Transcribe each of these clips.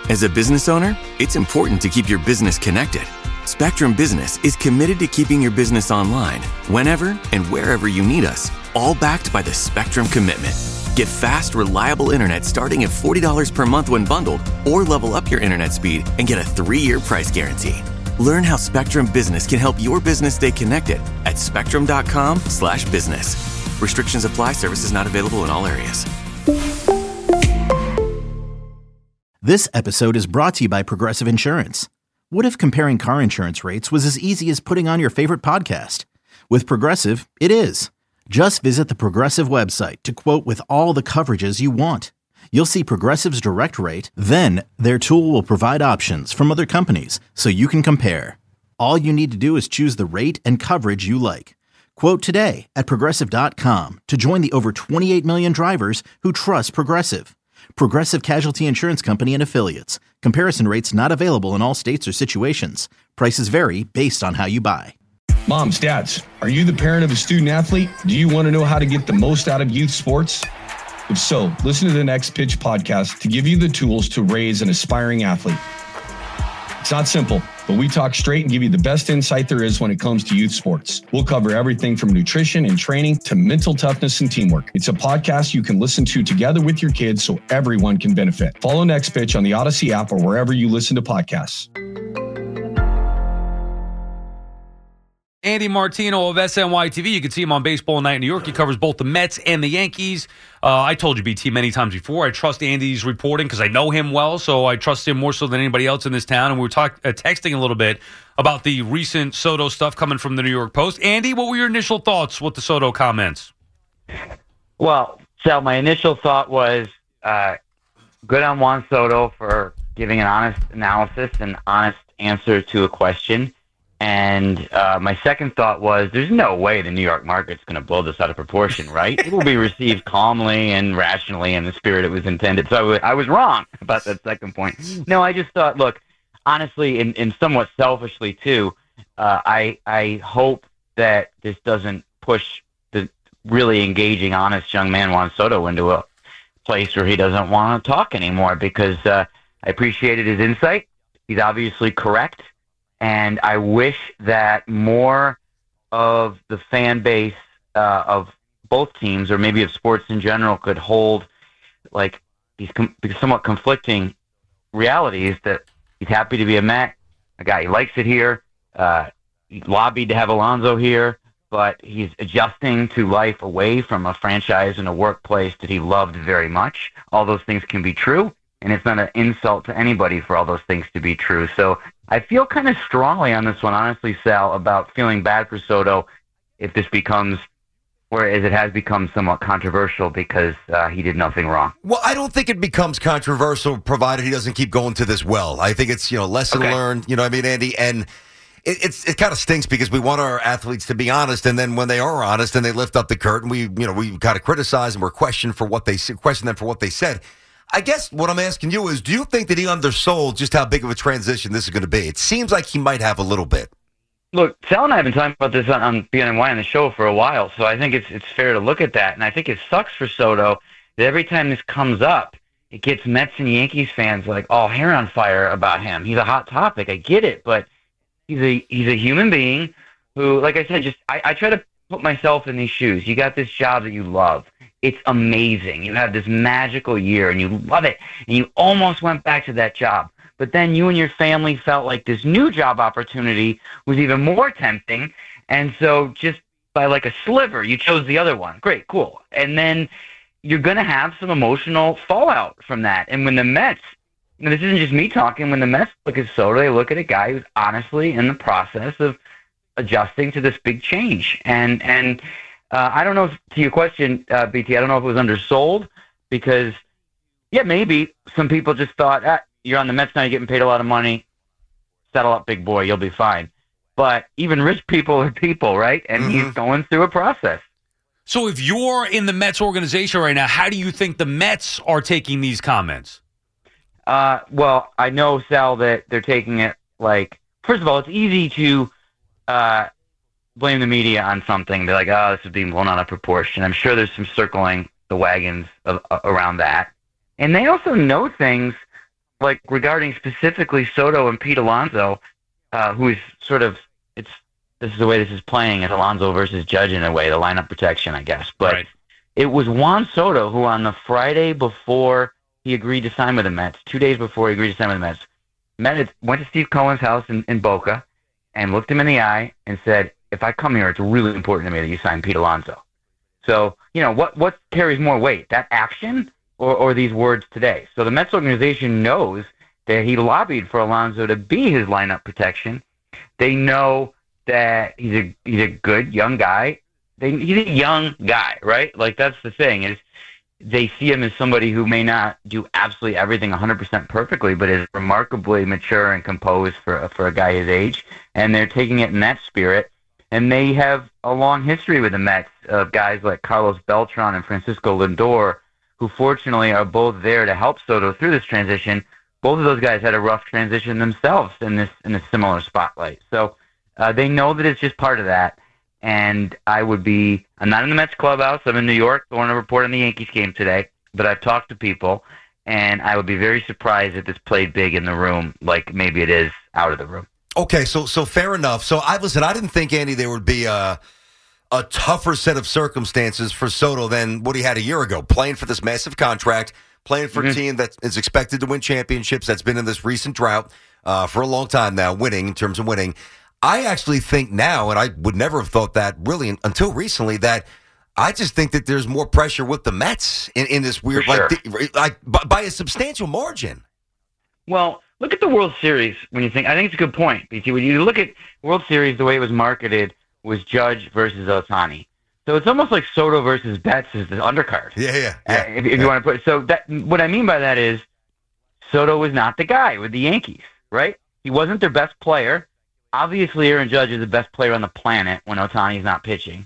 As a business owner, it's important to keep your business connected. Spectrum Business is committed to keeping your business online whenever and wherever you need us, all backed by the Spectrum Commitment. Get fast, reliable internet starting at $40 per month when bundled, or level up your internet speed and get a 3-year price guarantee. Learn how Spectrum Business can help your business stay connected at spectrum.com/business. Restrictions apply. Services not available in all areas. This episode is brought to you by Progressive Insurance. What if comparing car insurance rates was as easy as putting on your favorite podcast? With Progressive, it is. Just visit the Progressive website to quote with all the coverages you want. You'll see Progressive's direct rate, then their tool will provide options from other companies so you can compare. All you need to do is choose the rate and coverage you like. Quote today at Progressive.com to join the over 28 million drivers who trust Progressive. Progressive Casualty Insurance Company and Affiliates. Comparison rates not available in all states or situations. Prices vary based on how you buy. Moms, dads, are you the parent of a student athlete? Do you want to know how to get the most out of youth sports? If so, listen to the Next Pitch podcast to give you the tools to raise an aspiring athlete. It's not simple, but we talk straight and give you the best insight there is when it comes to youth sports. We'll cover everything from nutrition and training to mental toughness and teamwork. It's a podcast you can listen to together with your kids so everyone can benefit. Follow Next Pitch on the Odyssey app or wherever you listen to podcasts. Andy Martino of SNY TV. You can see him on Baseball Night in New York. He covers both the Mets and the Yankees. I told you, BT, many times before, I trust Andy's reporting because I know him well, so I trust him more so than anybody else in this town. And we were texting a little bit about the recent Soto stuff coming from the New York Post. Andy, what were your initial thoughts with the Soto comments? Well, Sal, my initial thought was good on Juan Soto for giving an honest analysis and honest answer to a question. And my second thought was, there's no way the New York market's going to blow this out of proportion, right? It will be received calmly and rationally in the spirit it was intended. So I was wrong about that second point. No, I just thought, look, honestly, and somewhat selfishly too, I hope that this doesn't push the really engaging, honest young man Juan Soto into a place where he doesn't want to talk anymore, because I appreciated his insight. He's obviously correct. And I wish that more of the fan base of both teams, or maybe of sports in general, could hold like these somewhat conflicting realities, that he's happy to be a Met, a guy he likes it here, he lobbied to have Alonso here, but he's adjusting to life away from a franchise and a workplace that he loved very much. All those things can be true, and it's not an insult to anybody for all those things to be true. So I feel kind of strongly on this one, honestly, Sal, about feeling bad for Soto if this becomes, whereas it has become somewhat controversial because he did nothing wrong. Well, I don't think it becomes controversial provided he doesn't keep going to this well. I think it's, lesson learned, you know what I mean, Andy? And it kind of stinks because we want our athletes to be honest, and then when they are honest and they lift up the curtain, we kind of criticize and we're questioned for what they question them for what they said. I guess what I'm asking you is, do you think that he undersold just how big of a transition this is going to be? It seems like he might have a little bit. Look, Sal and I have been talking about this on BNY on the show for a while, so I think it's fair to look at that. And I think it sucks for Soto that every time this comes up, it gets Mets and Yankees fans like all hair on fire about him. He's a hot topic. I get it, but he's a human being who, like I said, I try to put myself in these shoes. You got this job that you love. It's amazing. You have this magical year, and you love it, and you almost went back to that job. But then you and your family felt like this new job opportunity was even more tempting, and so just by like a sliver, you chose the other one. Great, cool. And then you're going to have some emotional fallout from that. And when the Mets, this isn't just me talking, when the Mets look at Soto, they look at a guy who's honestly in the process of adjusting to this big change. And I don't know if, to your question, BT, I don't know if it was undersold because, yeah, maybe some people just thought, you're on the Mets now, you're getting paid a lot of money, settle up, big boy, you'll be fine. But even rich people are people, right? And he's going through a process. So if you're in the Mets organization right now, how do you think the Mets are taking these comments? Well, I know, Sal, that they're taking it like, first of all, it's easy to blame the media on something. They're like, this is being blown out of proportion. I'm sure there's some circling the wagons around that. And they also know things like regarding specifically Soto and Pete Alonso, who is sort of this is the way this is playing as Alonso versus Judge in a way, the lineup protection, I guess. But Right. It was Juan Soto who on the Friday before he agreed to sign with the Mets, 2 days before he agreed to sign with the Mets, went to Steve Cohen's house in Boca and looked him in the eye and said, if I come here, it's really important to me that you sign Pete Alonso. So, what carries more weight, that action or these words today? So the Mets organization knows that he lobbied for Alonso to be his lineup protection. They know that he's a good young guy. He's a young guy, right? Like, that's the thing, is they see him as somebody who may not do absolutely everything 100% perfectly, but is remarkably mature and composed for a guy his age, and they're taking it in that spirit. And they have a long history with the Mets of guys like Carlos Beltran and Francisco Lindor, who fortunately are both there to help Soto through this transition. Both of those guys had a rough transition themselves in a similar spotlight. So they know that it's just part of that. And I'm not in the Mets clubhouse. I'm in New York. I want to report on the Yankees game today. But I've talked to people, and I would be very surprised if this played big in the room, like maybe it is out of the room. Okay, so fair enough. So I didn't think, Andy, there would be a tougher set of circumstances for Soto than what he had a year ago, playing for this massive contract, playing for a team that is expected to win championships, that's been in this recent drought for a long time now, in terms of winning. I actually think now, and I would never have thought that really until recently, that I just think that there's more pressure with the Mets in this weird, sure. by a substantial margin. Well, look at the World Series when you think. I think it's a good point, BT. When you look at World Series, the way it was marketed was Judge versus Ohtani. So it's almost like Soto versus Betts is the undercard. Yeah. If you want to put it. So what I mean by that is Soto was not the guy with the Yankees, right? He wasn't their best player. Obviously, Aaron Judge is the best player on the planet when Ohtani's not pitching.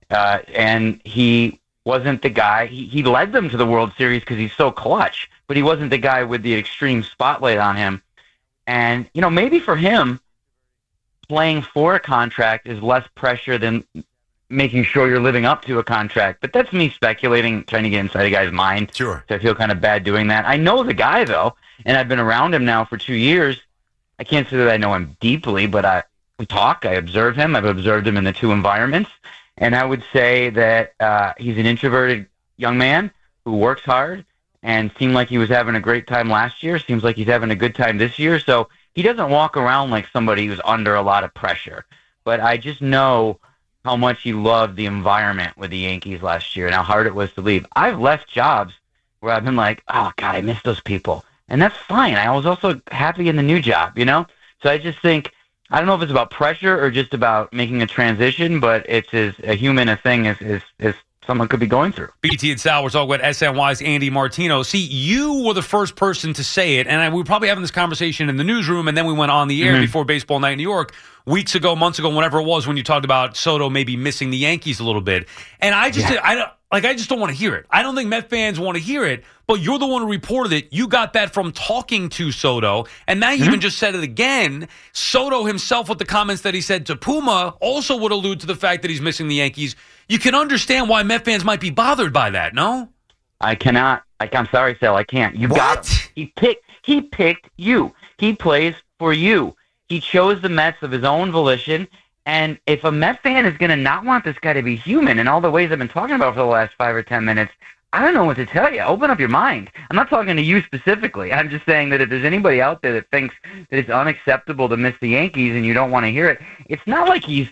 And he wasn't the guy. He led them to the World Series because he's so clutch, but he wasn't the guy with the extreme spotlight on him. And, maybe for him, playing for a contract is less pressure than making sure you're living up to a contract. But that's me speculating, trying to get inside a guy's mind. Sure. So I feel kind of bad doing that. I know the guy, though, and I've been around him now for 2 years. I can't say that I know him deeply, but we talk. I observe him. I've observed him in the two environments. And I would say that he's an introverted young man who works hard and seemed like he was having a great time last year. Seems like he's having a good time this year. So he doesn't walk around like somebody who's under a lot of pressure. But I just know how much he loved the environment with the Yankees last year and how hard it was to leave. I've left jobs where I've been like, oh, God, I miss those people. And that's fine. I was also happy in the new job, So I just think, I don't know if it's about pressure or just about making a transition, but it's as a human a thing as someone could be going through. BT and Sal, we're talking about SNY's Andy Martino. See, you were the first person to say it, and we were probably having this conversation in the newsroom, and then we went on the air before Baseball Night in New York, weeks ago, months ago, whenever it was, when you talked about Soto maybe missing the Yankees a little bit. And I just, I just don't want to hear it. I don't think Met fans want to hear it, but you're the one who reported it. You got that from talking to Soto, and now you even just said it again. Soto himself, with the comments that he said to Puma, also would allude to the fact that he's missing the Yankees. You can understand why Met fans might be bothered by that, no? I cannot. I'm sorry, Sal, I can't. You got him. He picked you. He plays for you. He chose the Mets of his own volition. And if a Met fan is going to not want this guy to be human in all the ways I've been talking about for the last 5 or 10 minutes, I don't know what to tell you. Open up your mind. I'm not talking to you specifically. I'm just saying that if there's anybody out there that thinks that it's unacceptable to miss the Yankees and you don't want to hear it, it's not like he's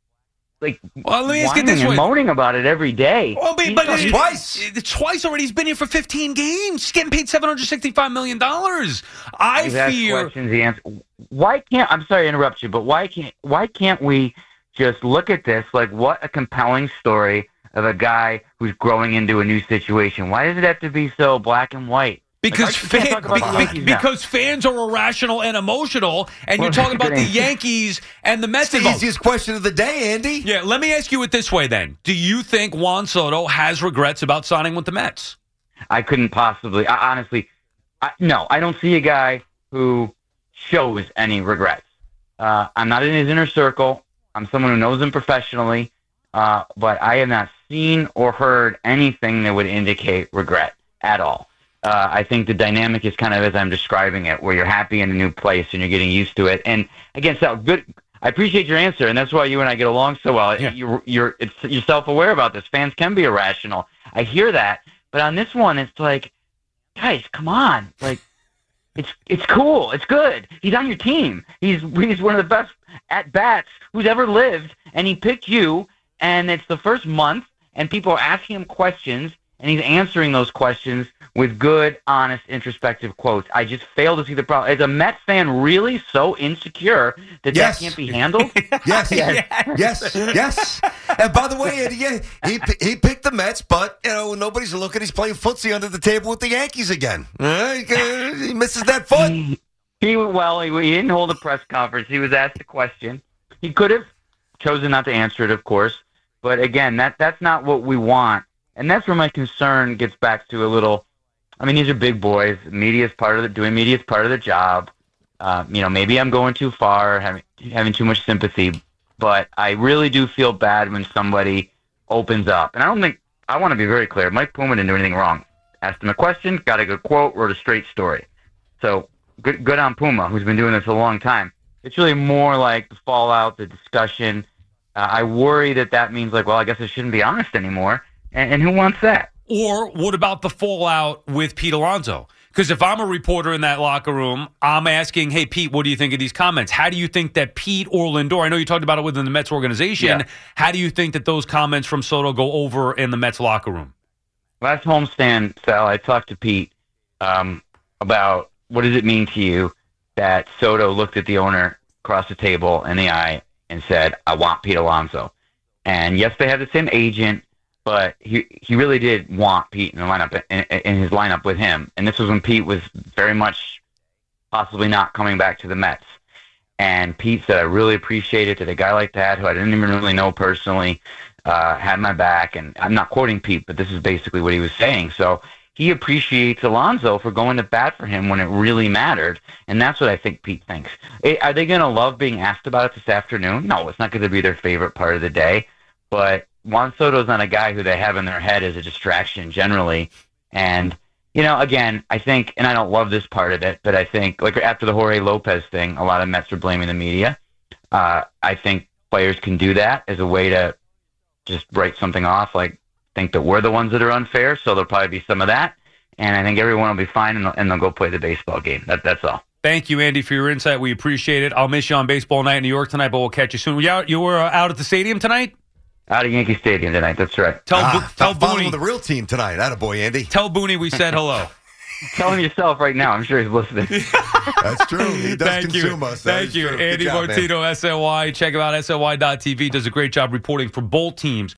well, let me ask you this and way. moaning about it every day. Well, but twice already. He's been here for 15 games. He's getting paid $765 million. I fear. Questions he answers. Why can't? I'm sorry to interrupt you, but why can't we just look at this like what a compelling story of a guy who's growing into a new situation? Why does it have to be so black and white? Because fans are irrational and emotional, and you're talking about the Yankees and the Mets. It's the easiest question of the day, Andy. Yeah, let me ask you it this way then. Do you think Juan Soto has regrets about signing with the Mets? I couldn't possibly. Honestly, no. I don't see a guy who shows any regrets. I'm not in his inner circle. I'm someone who knows him professionally, but I have not seen or heard anything that would indicate regret at all. I think the dynamic is kind of as I'm describing it, where you're happy in a new place and you're getting used to it. And again, Sal, good. I appreciate your answer, and that's why you and I get along so well. Yeah. You're self-aware about this. Fans can be irrational. I hear that, but on this one, it's like, guys, come on, like. It's cool. It's good. He's on your team. He's one of the best at bats who's ever lived, and he picked you. And it's the first month, and people are asking him questions, and he's answering those questions with good, honest, introspective quotes. I just fail to see the problem. Is a Mets fan really so insecure that Yes. that can't be handled? Yes. And by the way, Eddie, he picked the Mets, but nobody's looking. He's playing footsie under the table with the Yankees again. He misses that foot. He didn't hold a press conference. He was asked a question. He could have chosen not to answer it, of course. But again, that's not what we want, and that's where my concern gets back to a little. I mean, these are big boys. Media is part of the job. Maybe I'm going too far, having too much sympathy, but I really do feel bad when somebody opens up. And I want to be very clear. Mike Puma didn't do anything wrong. Asked him a question, got a good quote, wrote a straight story. So good on Puma, who's been doing this a long time. It's really more like the fallout, the discussion. I worry that means like, well, I guess I shouldn't be honest anymore. And who wants that? Or what about the fallout with Pete Alonso? Because if I'm a reporter in that locker room, I'm asking, hey, Pete, what do you think of these comments? How do you think that Pete or Lindor, I know you talked about it within the Mets organization, How do you think that those comments from Soto go over in the Mets locker room? Last homestand, Sal, I talked to Pete about what does it mean to you that Soto looked at the owner across the table in the eye and said, I want Pete Alonso. And yes, they have the same agent, but he really did want Pete in the lineup, in his lineup with him. And this was when Pete was very much possibly not coming back to the Mets. And Pete said, I really appreciate it that a guy like that, who I didn't even really know personally, had my back. And I'm not quoting Pete, but this is basically what he was saying. So he appreciates Alonso for going to bat for him when it really mattered. And that's what I think Pete thinks. Are they going to love being asked about it this afternoon? No, it's not going to be their favorite part of the day. But Juan Soto's not a guy who they have in their head as a distraction generally. And, again, I think, and I don't love this part of it, but I think, like after the Jorge Lopez thing, a lot of Mets are blaming the media. I think players can do that as a way to just write something off, like think that we're the ones that are unfair, so there'll probably be some of that. And I think everyone will be fine, and they'll go play the baseball game. That's all. Thank you, Andy, for your insight. We appreciate it. I'll miss you on Baseball Night in New York tonight, but we'll catch you soon. You were out at the stadium tonight? Out of Yankee Stadium tonight. That's right. Tell following Booney, the real team tonight. Attaboy, Andy. Tell Booney we said hello. Tell him yourself right now. I'm sure he's listening. That's true. He does consume us. Thank you. Andy Martino, SNY. Check him out, SNY.TV. Does a great job reporting for both teams.